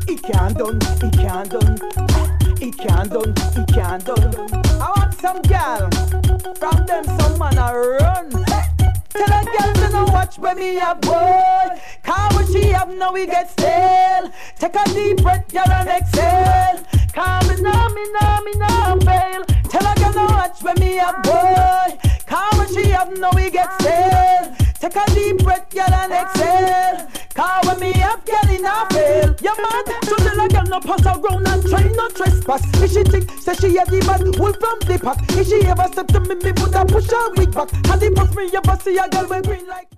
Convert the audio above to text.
He can't done, he can't done. He can't done, he can't done. I want some gal, from them some man a run. Tell a gal to no watch when me have boy. Cause what she have now we get stale. Take a deep breath, gal, and exhale. Cause me no fail. Tell a gal no watch when me have boy. Cause what she have now we get stale. Take a deep breath, gal, and exhale. Cause when me have gal in a fail. Yeah man, so tell a gal no pass around and try no trespass. If she think, say she a the bad wolf from the pack. If she ever step to me put a push her wig back. And the push me ever see a girl with green like